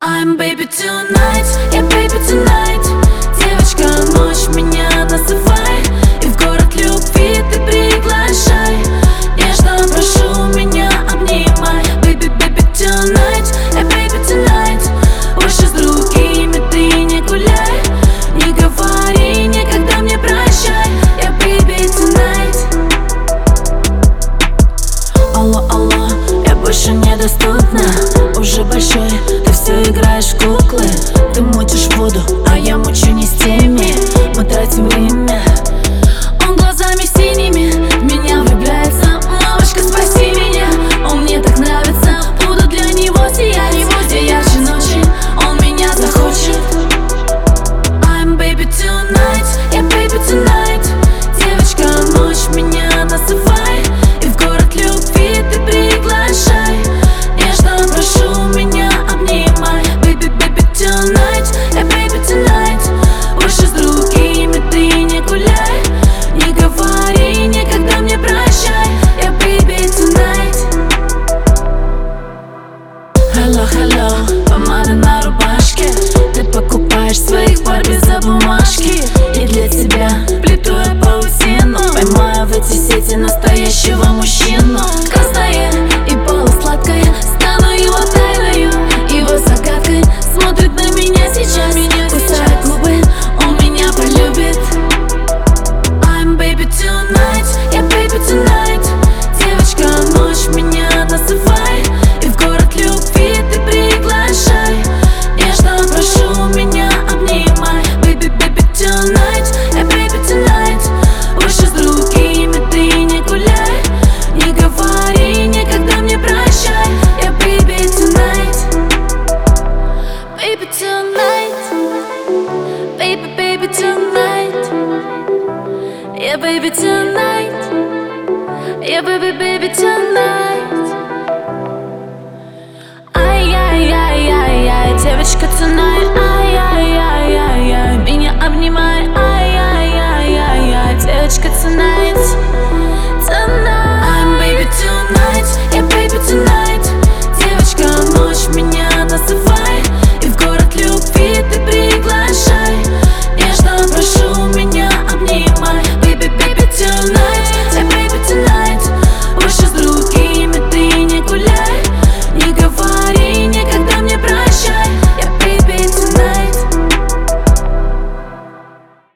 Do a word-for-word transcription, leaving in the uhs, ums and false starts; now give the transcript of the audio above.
I'm baby tonight, yeah baby tonight. Девочка, ночь меня называй, и в город любви ты приглашай. Нежно прошу, меня обнимай. Baby, baby tonight, yeah baby tonight. Больше с другими ты не гуляй, не говори никогда мне прощай. Yeah baby tonight. Алло, алло, я больше недоступна. Уже большой, ты все играешь в куклы. Ты мутишь воду, а я мучу не с теми. Мы тратим время. Он глазами синими в меня влюбляется. Мамочка, спаси меня, он мне так нравится. Буду для него сиять, где ярче ночи он меня захочет. I'm baby tonight, yeah baby tonight. Девочка, ночь меня называй, и в город любви ты приглашай. Нежно прошу, меня обнимай. Baby, baby tonight, yeah baby tonight. Больше с другими ты не гуляй, не говори никогда мне прощай. Yeah baby tonight. Hello, hello, помада на рубашке. Ты покупаешь своих Барби за бумажки, и для тебя плету я паутину. Поймаю в эти сети настоящего мужчину. Красное и полусладкое, стану его тайною, его загадкой. Смотрит на меня сейчас, кусает губы, он меня полюбит. I'm baby tonight, yeah baby tonight. Девочка, ночь меня называй, и в город любви ты приглашай. Нежно прошу, меня обнимай. Baby, baby tonight, yeah baby tonight. Больше с другими ты не гуляй, не говори никогда мне прощай. Yeah baby tonight. Baby tonight. Baby, baby tonight. Yeah baby tonight. Yeah baby, baby tonight.